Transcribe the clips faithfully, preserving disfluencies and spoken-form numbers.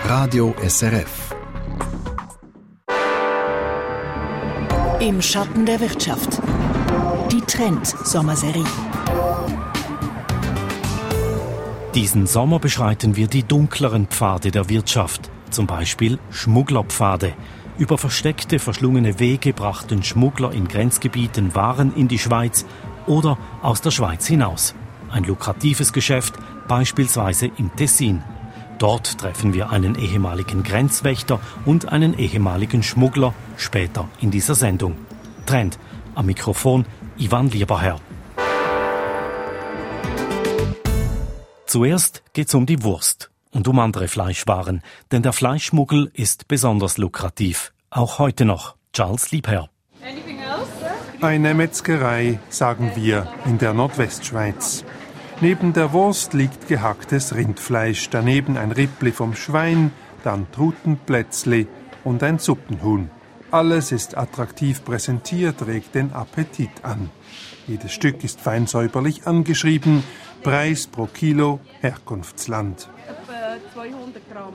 Radio S R F. Im Schatten der Wirtschaft. Die Trend-Sommerserie. Diesen Sommer beschreiten wir die dunkleren Pfade der Wirtschaft, zum Beispiel Schmugglerpfade. Über versteckte, verschlungene Wege brachten Schmuggler in Grenzgebieten Waren in die Schweiz oder aus der Schweiz hinaus. Ein lukratives Geschäft, beispielsweise im Tessin. Dort treffen wir einen ehemaligen Grenzwächter und einen ehemaligen Schmuggler, später in dieser Sendung. Trend, am Mikrofon Ivan Lieberherr. Zuerst geht's um die Wurst und um andere Fleischwaren, denn der Fleischschmuggel ist besonders lukrativ, auch heute noch. Charles Liebherr. Eine Metzgerei, sagen wir, in der Nordwestschweiz. Neben der Wurst liegt gehacktes Rindfleisch, daneben ein Rippli vom Schwein, dann Trutenplätzli und ein Suppenhuhn. Alles ist attraktiv präsentiert, regt den Appetit an. Jedes Stück ist fein säuberlich angeschrieben, Preis pro Kilo, Herkunftsland. Etwa zweihundert Gramm.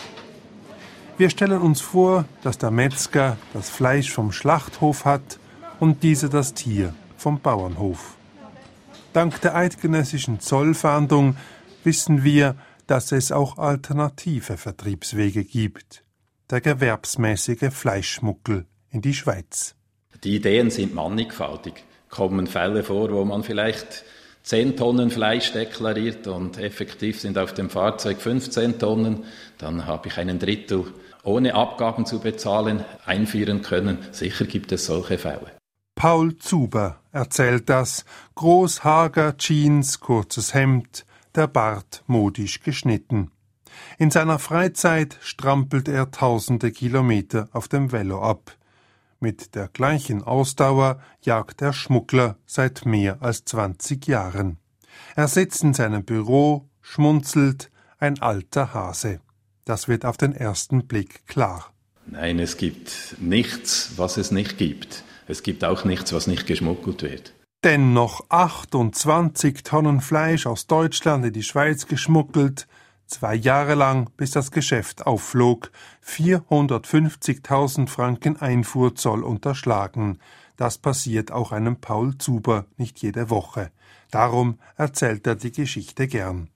Wir stellen uns vor, dass der Metzger das Fleisch vom Schlachthof hat und dieser das Tier vom Bauernhof. Dank der eidgenössischen Zollfahndung wissen wir, dass es auch alternative Vertriebswege gibt. Der gewerbsmäßige Fleischschmuggel in die Schweiz. Die Ideen sind mannigfaltig. Kommen Fälle vor, wo man vielleicht zehn Tonnen Fleisch deklariert und effektiv sind auf dem Fahrzeug fünfzehn Tonnen. Dann habe ich einen Drittel ohne Abgaben zu bezahlen einführen können. Sicher gibt es solche Fälle. Paul Zuber erzählt das. Groß, hager, Jeans, kurzes Hemd, der Bart modisch geschnitten. In seiner Freizeit strampelt er tausende Kilometer auf dem Velo ab. Mit der gleichen Ausdauer jagt der Schmuggler seit mehr als zwanzig Jahren. Er sitzt in seinem Büro, schmunzelt, ein alter Hase. Das wird auf den ersten Blick klar. Nein, es gibt nichts, was es nicht gibt. Es gibt auch nichts, was nicht geschmuggelt wird. Dennoch achtundzwanzig Tonnen Fleisch aus Deutschland in die Schweiz geschmuggelt, zwei Jahre lang, bis das Geschäft aufflog, vierhundertfünfzigtausend Franken Einfuhrzoll unterschlagen. Das passiert auch einem Paul Zuber nicht jede Woche. Darum erzählt er die Geschichte gern.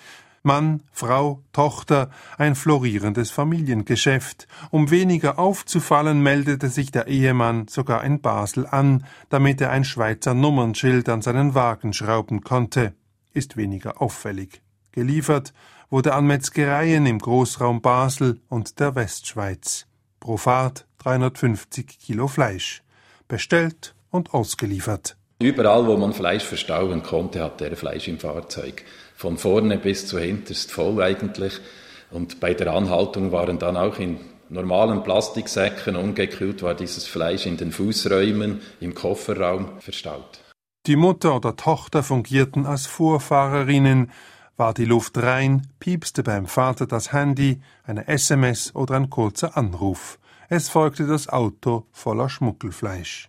Mann, Frau, Tochter, ein florierendes Familiengeschäft. Um weniger aufzufallen, meldete sich der Ehemann sogar in Basel an, damit er ein Schweizer Nummernschild an seinen Wagen schrauben konnte. Ist weniger auffällig. Geliefert wurde an Metzgereien im Großraum Basel und der Westschweiz. Pro Fahrt dreihundertfünfzig Kilo Fleisch. Bestellt und ausgeliefert. Überall, wo man Fleisch verstauen konnte, hatte er Fleisch im Fahrzeug. Von vorne bis zu hinterst voll eigentlich. Und bei der Anhaltung waren dann auch in normalen Plastiksäcken, ungekühlt war dieses Fleisch in den Fußräumen, im Kofferraum verstaut. Die Mutter oder Tochter fungierten als Vorfahrerinnen. War die Luft rein, piepste beim Vater das Handy, eine S M S oder ein kurzer Anruf. Es folgte das Auto voller Schmuggelfleisch.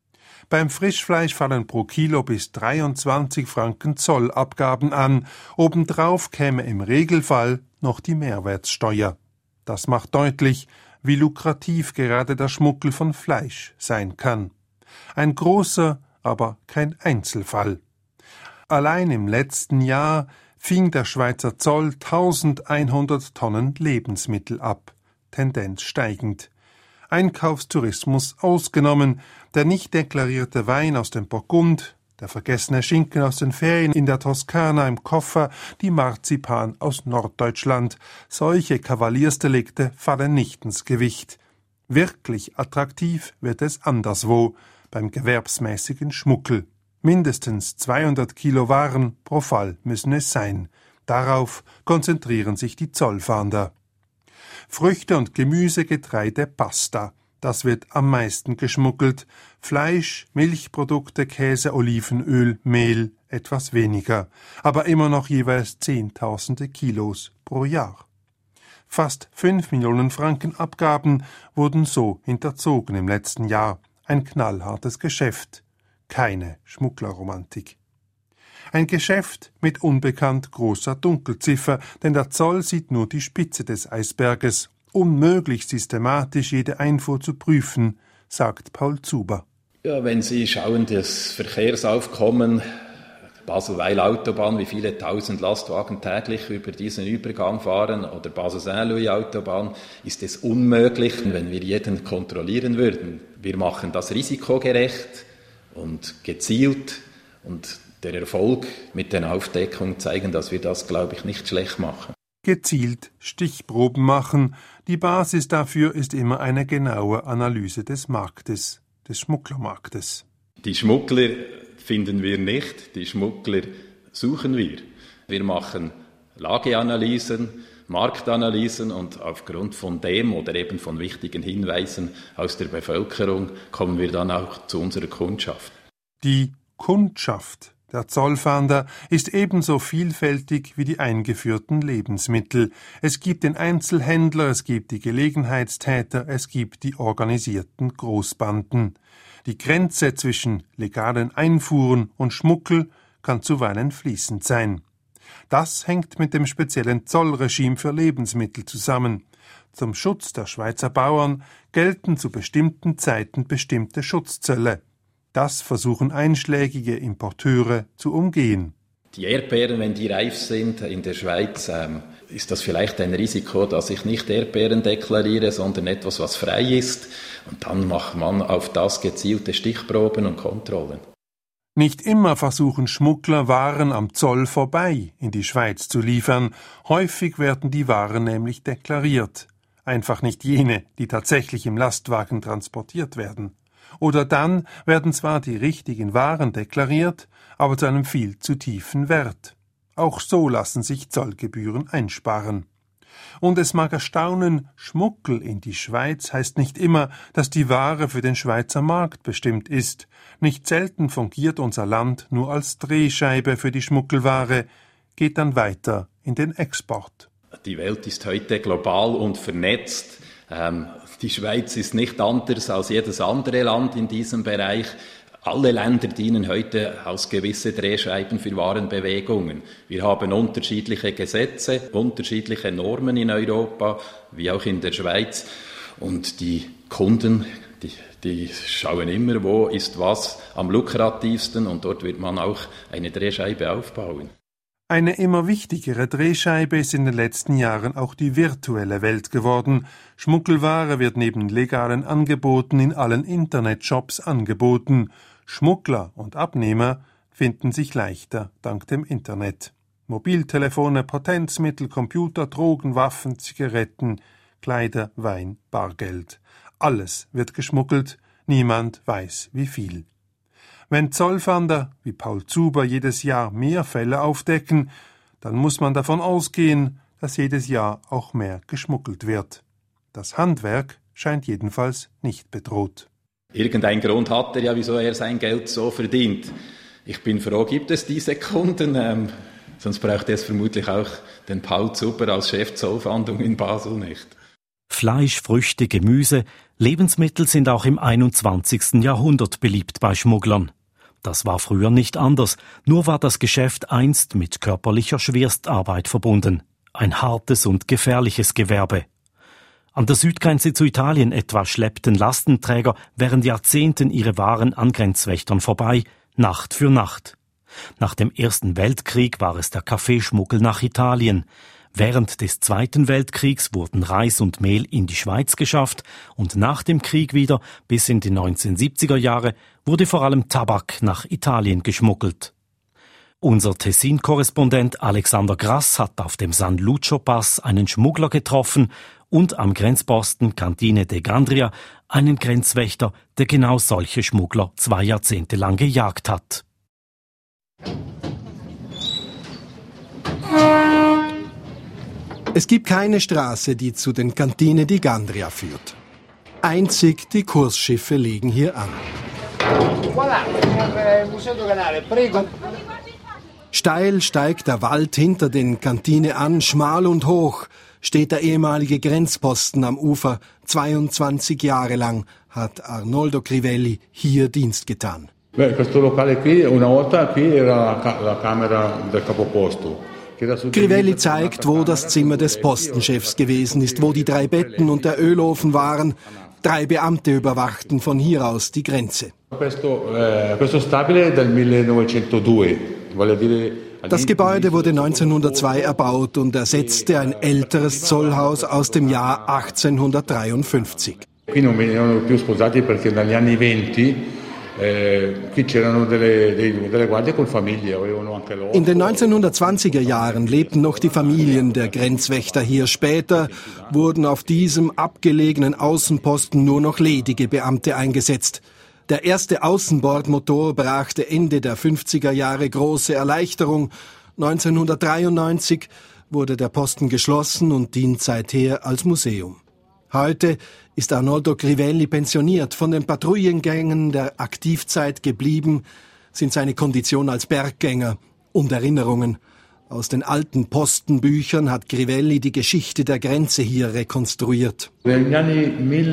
Beim Frischfleisch fallen pro Kilo bis dreiundzwanzig Franken Zollabgaben an. Obendrauf käme im Regelfall noch die Mehrwertsteuer. Das macht deutlich, wie lukrativ gerade der Schmuggel von Fleisch sein kann. Ein großer, aber kein Einzelfall. Allein im letzten Jahr fing der Schweizer Zoll eintausendeinhundert Tonnen Lebensmittel ab, Tendenz steigend. Einkaufstourismus ausgenommen, der nicht deklarierte Wein aus dem Burgund, der vergessene Schinken aus den Ferien in der Toskana im Koffer, die Marzipan aus Norddeutschland. Solche Kavaliersdelikte fallen nicht ins Gewicht. Wirklich attraktiv wird es anderswo, beim gewerbsmäßigen Schmuggel. Mindestens zweihundert Kilo Waren pro Fall müssen es sein. Darauf konzentrieren sich die Zollfahnder. Früchte und Gemüse, Getreide, Pasta. Das wird am meisten geschmuggelt. Fleisch, Milchprodukte, Käse, Olivenöl, Mehl etwas weniger. Aber immer noch jeweils Zehntausende Kilos pro Jahr. Fast fünf Millionen Franken Abgaben wurden so hinterzogen im letzten Jahr. Ein knallhartes Geschäft. Keine Schmugglerromantik. Ein Geschäft mit unbekannt großer Dunkelziffer, denn der Zoll sieht nur die Spitze des Eisberges. Unmöglich systematisch jede Einfuhr zu prüfen, sagt Paul Zuber. Ja, wenn Sie schauen, das Verkehrsaufkommen Basel-Weil-Autobahn, wie viele tausend Lastwagen täglich über diesen Übergang fahren, oder Basel-Saint-Louis-Autobahn, ist es unmöglich, wenn wir jeden kontrollieren würden. Wir machen das risikogerecht und gezielt, und der Erfolg mit den Aufdeckungen zeigen, dass wir das, glaube ich, nicht schlecht machen. Gezielt Stichproben machen. Die Basis dafür ist immer eine genaue Analyse des Marktes, des Schmugglermarktes. Die Schmuggler finden wir nicht, die Schmuggler suchen wir. Wir machen Lageanalysen, Marktanalysen, und aufgrund von dem oder eben von wichtigen Hinweisen aus der Bevölkerung kommen wir dann auch zu unserer Kundschaft. Die Kundschaft der Zollfahnder ist ebenso vielfältig wie die eingeführten Lebensmittel. Es gibt den Einzelhändler, es gibt die Gelegenheitstäter, es gibt die organisierten Großbanden. Die Grenze zwischen legalen Einfuhren und Schmuggel kann zuweilen fließend sein. Das hängt mit dem speziellen Zollregime für Lebensmittel zusammen. Zum Schutz der Schweizer Bauern gelten zu bestimmten Zeiten bestimmte Schutzzölle. Das versuchen einschlägige Importeure zu umgehen. Die Erdbeeren, wenn die reif sind in der Schweiz, ähm, ist das vielleicht ein Risiko, dass ich nicht Erdbeeren deklariere, sondern etwas, was frei ist. Und dann macht man auf das gezielte Stichproben und Kontrollen. Nicht immer versuchen Schmuggler, Waren am Zoll vorbei in die Schweiz zu liefern. Häufig werden die Waren nämlich deklariert. Einfach nicht jene, die tatsächlich im Lastwagen transportiert werden. Oder dann werden zwar die richtigen Waren deklariert, aber zu einem viel zu tiefen Wert. Auch so lassen sich Zollgebühren einsparen. Und es mag erstaunen, Schmuggel in die Schweiz heißt nicht immer, dass die Ware für den Schweizer Markt bestimmt ist. Nicht selten fungiert unser Land nur als Drehscheibe für die Schmuggelware, geht dann weiter in den Export. Die Welt ist heute global und vernetzt. Ähm, die Schweiz ist nicht anders als jedes andere Land in diesem Bereich. Alle Länder dienen heute als gewisse Drehscheiben für Warenbewegungen. Wir haben unterschiedliche Gesetze, unterschiedliche Normen in Europa, wie auch in der Schweiz. Und die Kunden, die, die schauen immer, wo ist was am lukrativsten, und dort wird man auch eine Drehscheibe aufbauen. Eine immer wichtigere Drehscheibe ist in den letzten Jahren auch die virtuelle Welt geworden. Schmuggelware wird neben legalen Angeboten in allen Internetshops angeboten. Schmuggler und Abnehmer finden sich leichter dank dem Internet. Mobiltelefone, Potenzmittel, Computer, Drogen, Waffen, Zigaretten, Kleider, Wein, Bargeld. Alles wird geschmuggelt, niemand weiß wie viel. Wenn Zollfahnder wie Paul Zuber jedes Jahr mehr Fälle aufdecken, dann muss man davon ausgehen, dass jedes Jahr auch mehr geschmuggelt wird. Das Handwerk scheint jedenfalls nicht bedroht. Irgendein Grund hat er ja, wieso er sein Geld so verdient. Ich bin froh, gibt es diese Kunden, ähm, sonst braucht es vermutlich auch den Paul Zuber als Chef Zollfahndung in Basel nicht. Fleisch, Früchte, Gemüse, Lebensmittel sind auch im einundzwanzigsten Jahrhundert beliebt bei Schmugglern. Das war früher nicht anders, nur war das Geschäft einst mit körperlicher Schwerstarbeit verbunden. Ein hartes und gefährliches Gewerbe. An der Südgrenze zu Italien etwa schleppten Lastenträger während Jahrzehnten ihre Waren an Grenzwächtern vorbei, Nacht für Nacht. Nach dem Ersten Weltkrieg war es der Kaffeeschmuggel nach Italien. Während des Zweiten Weltkriegs wurden Reis und Mehl in die Schweiz geschafft und nach dem Krieg wieder, bis in die neunzehnhundertsiebziger Jahre, wurde vor allem Tabak nach Italien geschmuggelt. Unser Tessin-Korrespondent Alexander Grass hat auf dem San Lucio-Pass einen Schmuggler getroffen und am Grenzposten Cantine de Gandria einen Grenzwächter, der genau solche Schmuggler zwei Jahrzehnte lang gejagt hat. Es gibt keine Straße, die zu den Cantine di Gandria führt. Einzig die Kursschiffe legen hier an. Steil steigt der Wald hinter den Cantine an, schmal und hoch steht der ehemalige Grenzposten am Ufer. zweiundzwanzig Jahre lang hat Arnoldo Crivelli hier Dienst getan. Crivelli zeigt, wo das Zimmer des Postenchefs gewesen ist, wo die drei Betten und der Ölofen waren. Drei Beamte überwachten von hier aus die Grenze. Das Gebäude wurde neunzehnhundertzwei erbaut und ersetzte ein älteres Zollhaus aus dem Jahr achtzehnhundertdreiundfünfzig. In den neunzehnhundertzwanziger Jahren lebten noch die Familien der Grenzwächter hier. Später wurden auf diesem abgelegenen Außenposten nur noch ledige Beamte eingesetzt. Der erste Außenbordmotor brachte Ende der fünfziger Jahre große Erleichterung. neunzehnhundertdreiundneunzig wurde der Posten geschlossen und dient seither als Museum. Heute ist Arnoldo Crivelli pensioniert. Von den Patrouillengängen der Aktivzeit geblieben sind seine Kondition als Berggänger und Erinnerungen. Aus den alten Postenbüchern hat Crivelli die Geschichte der Grenze hier rekonstruiert. Negli anni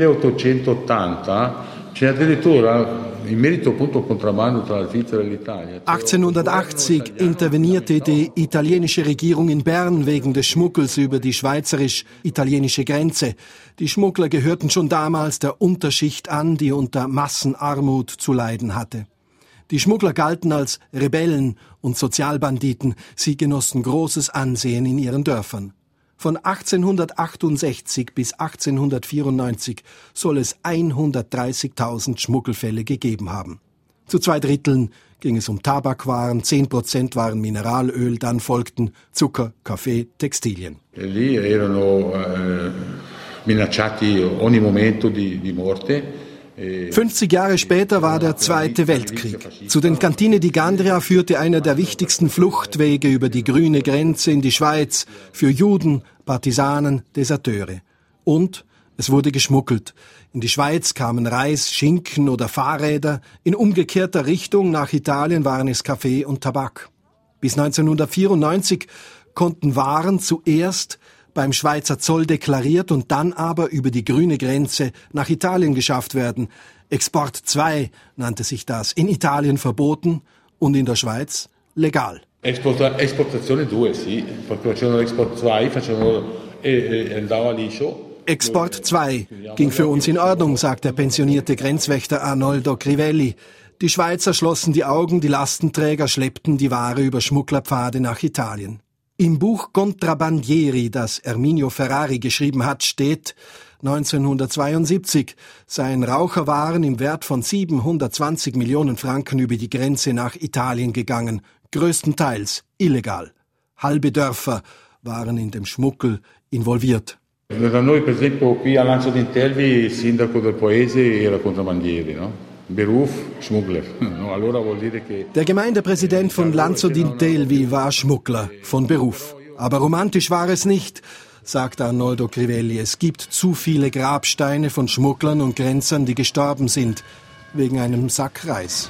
milleottocentottanta c'è addirittura in merito appunto al contrabbando tra la Svizzera e l'Italia. achtzehnhundertachtzig intervenierte die italienische Regierung in Bern wegen des Schmuggels über die schweizerisch-italienische Grenze. Die Schmuggler gehörten schon damals der Unterschicht an, die unter Massenarmut zu leiden hatte. Die Schmuggler galten als Rebellen und Sozialbanditen. Sie genossen großes Ansehen in ihren Dörfern. Von achtzehnhundertachtundsechzig bis achtzehnhundertvierundneunzig soll es hundertdreißigtausend Schmuggelfälle gegeben haben. Zu zwei Dritteln ging es um Tabakwaren, zehn Prozent waren Mineralöl, dann folgten Zucker, Kaffee, Textilien. Lì erano eh, minacciati ogni momento di, di morte. fünfzig Jahre später war der Zweite Weltkrieg. Zu den Cantine di Gandria führte einer der wichtigsten Fluchtwege über die grüne Grenze in die Schweiz für Juden, Partisanen, Deserteure. Und es wurde geschmuggelt. In die Schweiz kamen Reis, Schinken oder Fahrräder. In umgekehrter Richtung nach Italien waren es Kaffee und Tabak. Bis neunzehnhundertvierundneunzig konnten Waren zuerst beim Schweizer Zoll deklariert und dann aber über die grüne Grenze nach Italien geschafft werden. Export zwei nannte sich das. In Italien verboten und in der Schweiz legal. Esportazione due, sì, perché facevano Export zwei, facevano e andava liscio. Export zwei ging für uns in Ordnung, sagt der pensionierte Grenzwächter Arnoldo Crivelli. Die Schweizer schlossen die Augen, die Lastenträger schleppten die Ware über Schmugglerpfade nach Italien. Im Buch Contrabbandieri, das Erminio Ferrari geschrieben hat, steht, neunzehnhundertzweiundsiebzig seien Raucherwaren im Wert von siebenhundertzwanzig Millionen Franken über die Grenze nach Italien gegangen, größtenteils illegal. Halbe Dörfer waren in dem Schmuggel involviert. Da noi per esempio qui a Lanzo d'Intelvi il sindaco del paese era contrabbandieri, no? Beruf Schmuggler. Allora vuol dire che Der Gemeindepräsident von Lanzo d'Intelvi war Schmuggler von Beruf. Aber romantisch war es nicht, sagt Arnoldo Crivelli. Es gibt zu viele Grabsteine von Schmugglern und Grenzern, die gestorben sind, wegen einem Sack Reis.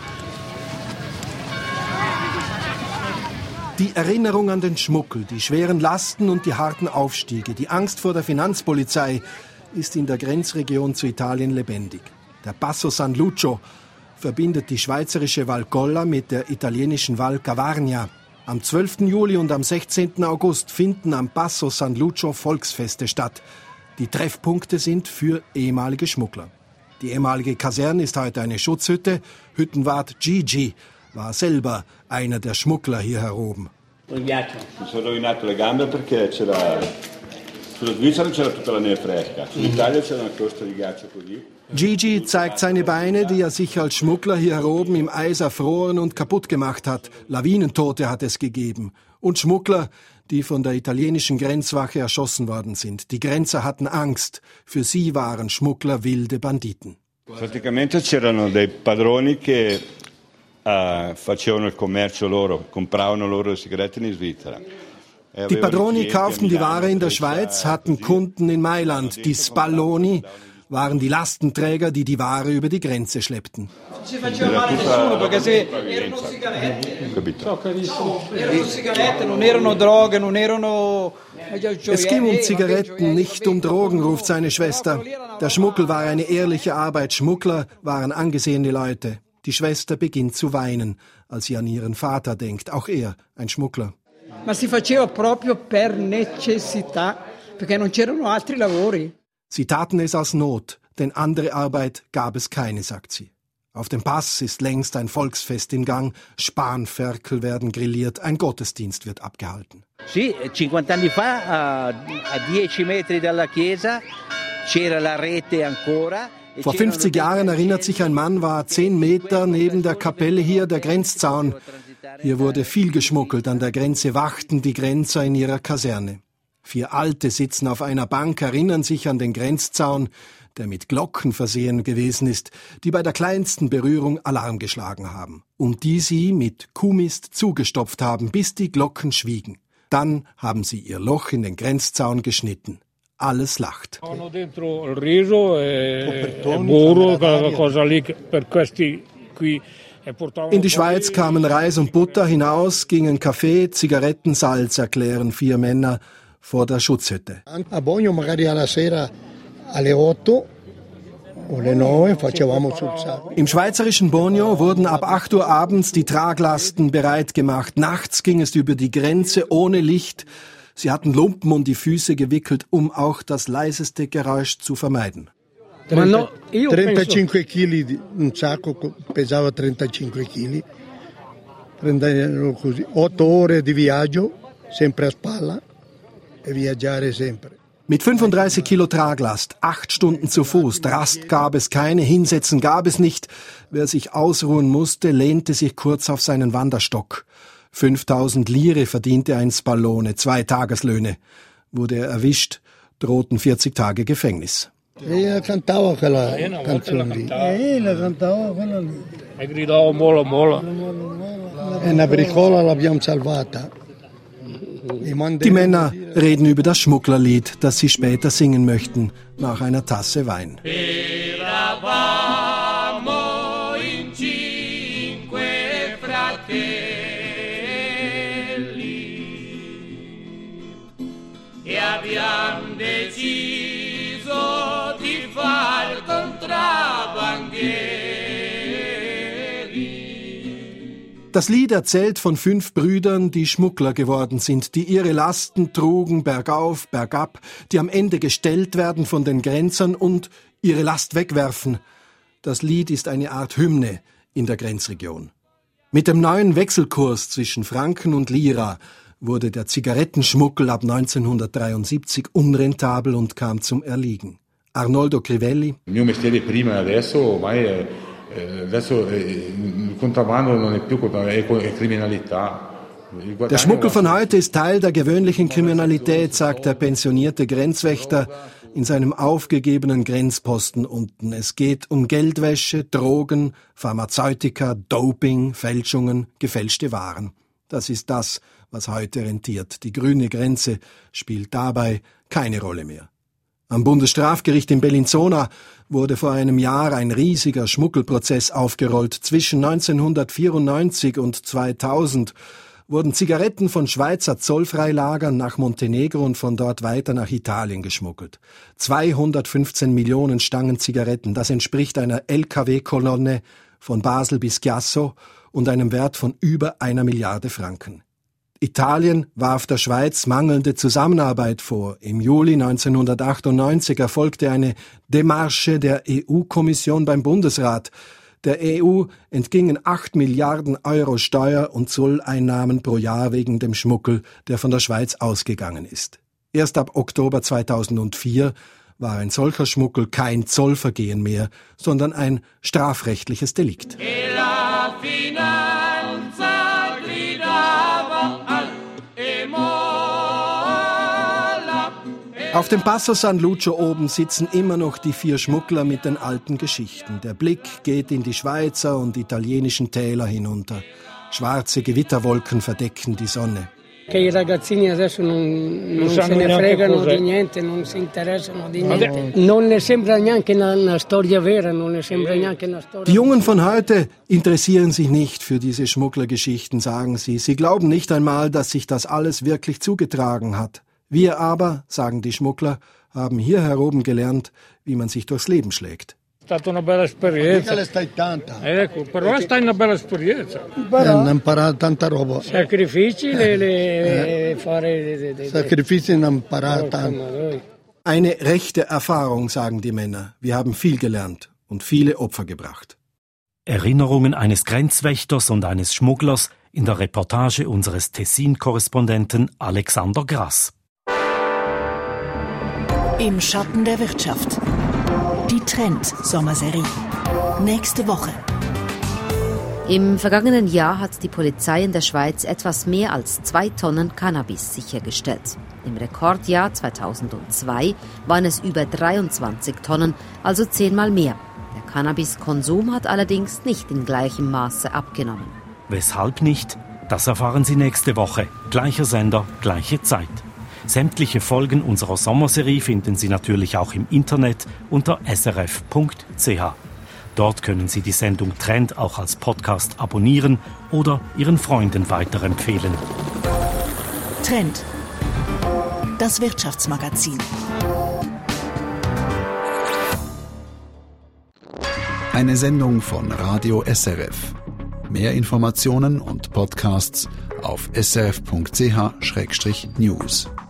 Die Erinnerung an den Schmuggel, die schweren Lasten und die harten Aufstiege, die Angst vor der Finanzpolizei ist in der Grenzregion zu Italien lebendig. Der Passo San Lucio verbindet die schweizerische Val Colla mit der italienischen Val Cavarnia. Am zwölften Juli und am sechzehnten August finden am Passo San Lucio Volksfeste statt. Die Treffpunkte sind für ehemalige Schmuggler. Die ehemalige Kaserne ist heute eine Schutzhütte. Hüttenwart Gigi war selber einer der Schmuggler hier heroben. Mi sono rovinato le gambe perché c'era sulla Svizzera c'era tutta la neve fresca. In Italia c'era una crosta di ghiaccio così. Gigi zeigt seine Beine, die er sich als Schmuggler hier oben im Eis erfroren und kaputt gemacht hat. Lawinentote hat es gegeben. Und Schmuggler, die von der italienischen Grenzwache erschossen worden sind. Die Grenzer hatten Angst. Für sie waren Schmuggler wilde Banditen. Praticamente c'erano dei padroni che uh, facevano il commercio loro, compravano loro le sigarette in Svizzera. Die Padroni kauften die Ware in der Schweiz, hatten Kunden in Mailand. Die Spalloni waren die Lastenträger, die die Ware über die Grenze schleppten. Es ging um Zigaretten, nicht um Drogen, ruft seine Schwester. Der Schmuggel war eine ehrliche Arbeit. Schmuggler waren angesehene Leute. Die Schwester beginnt zu weinen, als sie an ihren Vater denkt. Auch er, ein Schmuggler. Ma si faceva proprio per necessità, perché non c'erano altri lavori. Sie taten es aus Not, denn andere Arbeit gab es keine, sagt sie. Auf dem Pass ist längst ein Volksfest im Gang. Spanferkel werden grilliert, ein Gottesdienst wird abgehalten. Sì, cinquanta anni fa, a, a dieci metri dalla chiesa, c'era la rete ancora. Vor fünfzig Jahren, erinnert sich ein Mann, war zehn Meter neben der Kapelle hier der Grenzzaun. Hier wurde viel geschmuggelt, an der Grenze wachten die Grenzer in ihrer Kaserne. Vier Alte sitzen auf einer Bank, erinnern sich an den Grenzzaun, der mit Glocken versehen gewesen ist, die bei der kleinsten Berührung Alarm geschlagen haben und die sie mit Kuhmist zugestopft haben, bis die Glocken schwiegen. Dann haben sie ihr Loch in den Grenzzaun geschnitten. Alles lacht. In die Schweiz kamen Reis und Butter, hinaus gingen Kaffee, Zigaretten, Salz, erklären vier Männer vor der Schutzhütte. Im schweizerischen Borneo wurden ab acht Uhr abends die Traglasten bereit gemacht. Nachts ging es über die Grenze ohne Licht. Sie hatten Lumpen um die Füße gewickelt, um auch das leiseste Geräusch zu vermeiden. trentacinque chili, un sacco pesava trentacinque chili. Prendevano così, otto ore di viaggio, sempre a spalla e viaggiare sempre. Mit fünfunddreißig Kilo Traglast, acht Stunden zu Fuß, Rast gab es keine, Hinsetzen gab es nicht. Wer sich ausruhen musste, lehnte sich kurz auf seinen Wanderstock. fünftausend Lire verdiente ein Spallone, zwei Tageslöhne. Wurde er erwischt, drohten vierzig Tage Gefängnis. E cantava quella canzone lì. E la cantava quella lì. E gridava mola mola. E una bricola l'abbiamo salvata. Die Männer reden über das Schmugglerlied, das sie später singen möchten, nach einer Tasse Wein. Das Lied erzählt von fünf Brüdern, die Schmuggler geworden sind, die ihre Lasten trugen, bergauf, bergab, die am Ende gestellt werden von den Grenzern und ihre Last wegwerfen. Das Lied ist eine Art Hymne in der Grenzregion. Mit dem neuen Wechselkurs zwischen Franken und Lira wurde der Zigarettenschmuggel ab neunzehnhundertdreiundsiebzig unrentabel und kam zum Erliegen. Arnoldo Crivelli. Il mio mestiere prima e adesso ormai è adesso il contrabbando non è più è criminalità. Der Schmuggel von heute ist Teil der gewöhnlichen Kriminalität, sagt der pensionierte Grenzwächter in seinem aufgegebenen Grenzposten unten. Es geht um Geldwäsche, Drogen, Pharmazeutika, Doping, Fälschungen, gefälschte Waren. Das ist das, was heute rentiert. Die grüne Grenze spielt dabei keine Rolle mehr. Am Bundesstrafgericht in Bellinzona wurde vor einem Jahr ein riesiger Schmuggelprozess aufgerollt. Zwischen neunzehnhundertvierundneunzig und zweitausend wurden Zigaretten von Schweizer Zollfreilagern nach Montenegro und von dort weiter nach Italien geschmuggelt. zweihundertfünfzehn Millionen Stangen Zigaretten, das entspricht einer L K W-Kolonne von Basel bis Chiasso und einem Wert von über einer Milliarde Franken. Italien warf der Schweiz mangelnde Zusammenarbeit vor. Im Juli neunzehnhundertachtundneunzig erfolgte eine Demarche der E U-Kommission beim Bundesrat. Der E U entgingen acht Milliarden Euro Steuer- und Zolleinnahmen pro Jahr wegen dem Schmuggel, der von der Schweiz ausgegangen ist. Erst ab Oktober zweitausendvier war ein solcher Schmuggel kein Zollvergehen mehr, sondern ein strafrechtliches Delikt. Auf dem Passo San Lucio oben sitzen immer noch die vier Schmuggler mit den alten Geschichten. Der Blick geht in die Schweizer und italienischen Täler hinunter. Schwarze Gewitterwolken verdecken die Sonne. Che i ragazzini adesso non, non se ne fregano di niente, non si interessano di niente. Non ne sembra neanche una, una storia vera, non ne sembra neanche una storia. Die Jungen von heute interessieren sich nicht für diese Schmugglergeschichten, sagen sie. Sie glauben nicht einmal, dass sich das alles wirklich zugetragen hat. Wir aber, sagen die Schmuggler, haben hier heroben gelernt, wie man sich durchs Leben schlägt. È stata una bella esperienza. Mica le stai tanta. Ecco, però è stata una bella esperienza. Hanno imparato tanta roba. Sacrifici, le, le fare... De, de, Sacrifici hanno imparato tanto. Eine rechte Erfahrung, sagen die Männer. Wir haben viel gelernt und viele Opfer gebracht. Erinnerungen eines Grenzwächters und eines Schmugglers in der Reportage unseres Tessin-Korrespondenten Alexander Grass. Im Schatten der Wirtschaft. Die Trend-Sommerserie. Nächste Woche. Im vergangenen Jahr hat die Polizei in der Schweiz etwas mehr als zwei Tonnen Cannabis sichergestellt. Im Rekordjahr zweitausendzwei waren es über dreiundzwanzig Tonnen, also zehnmal mehr. Der Cannabiskonsum hat allerdings nicht in gleichem Maße abgenommen. Weshalb nicht? Das erfahren Sie nächste Woche. Gleicher Sender, gleiche Zeit. Sämtliche Folgen unserer Sommerserie finden Sie natürlich auch im Internet unter s r f punkt c h. Dort können Sie die Sendung Trend auch als Podcast abonnieren oder Ihren Freunden weiterempfehlen. Trend. Das Wirtschaftsmagazin. Eine Sendung von Radio S R F. Mehr Informationen und Podcasts auf s r f punkt c h schrägstrich news.